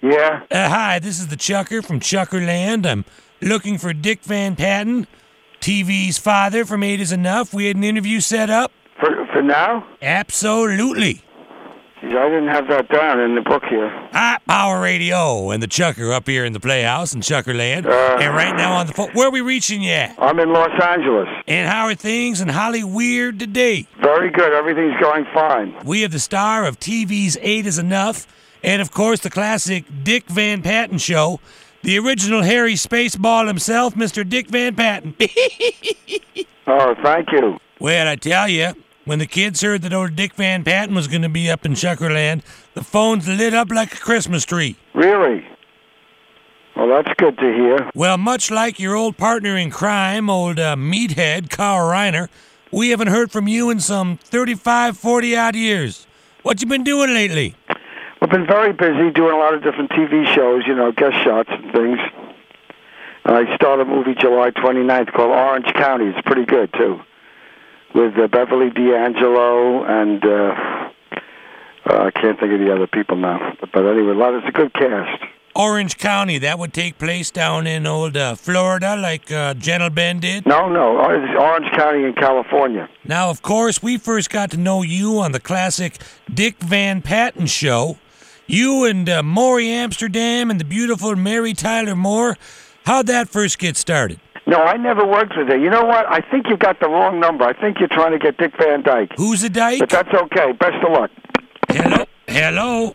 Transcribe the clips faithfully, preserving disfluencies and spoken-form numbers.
Yeah? Uh, hi, this is the Chucker from Chuckerland. I'm looking for Dick Van Patten, T V's father from Eight is Enough. We had an interview set up. For for now? Absolutely. Geez, I didn't have that down in the book here. Ah, Power Radio and the Chucker up here in the Playhouse in Chuckerland. Uh, and right now on the phone. Where are we reaching you at? I'm in Los Angeles. And how are things in Hollyweird today? Very good. Everything's going fine. We have the star of T V's Eight is Enough, and of course the classic Dick Van Patten show, the original Harry Spaceball himself, Mister Dick Van Patten. Oh, thank you. Well, I tell you, when the kids heard that old Dick Van Patten was going to be up in Chuckerland, the phones lit up like a Christmas tree. Really? Well, that's good to hear. Well, much like your old partner in crime, old uh, meathead Carl Reiner, we haven't heard from you in some thirty-five, forty-odd years. What you been doing lately? I've been very busy doing a lot of different T V shows, you know, guest shots and things. I started a movie July twenty-ninth called Orange County. It's pretty good, too, with uh, Beverly D'Angelo and uh, uh, I can't think of the other people now. But anyway, a lot, it's a good cast. Orange County, that would take place down in old uh, Florida like uh, Gentle Ben did? No, no, it's Orange County in California. Now, of course, we first got to know you on the classic Dick Van Patten show. You and uh, Maury Amsterdam and the beautiful Mary Tyler Moore. How'd that first get started? No, I never worked with her. You know what? I think you got the wrong number. I think you're trying to get Dick Van Dyke. Who's a dyke? But that's okay. Best of luck. Hello? Hello?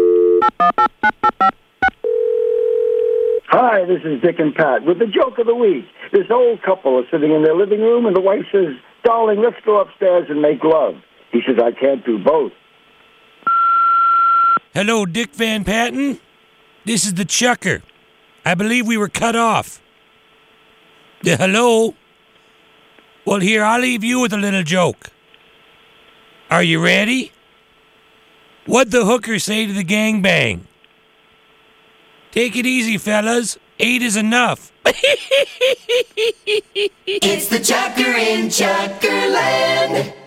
Hi, this is Dick and Pat with the joke of the week. This old couple are sitting in their living room, and the wife says, "Darling, let's go upstairs and make love." He says, "I can't do both." Hello, Dick Van Patten? This is the Chucker. I believe we were cut off. Uh, hello? Well, here, I'll leave you with a little joke. Are you ready? What'd the hooker say to the gangbang? Take it easy, fellas. Eight is enough. It's the Chucker in Chuckerland.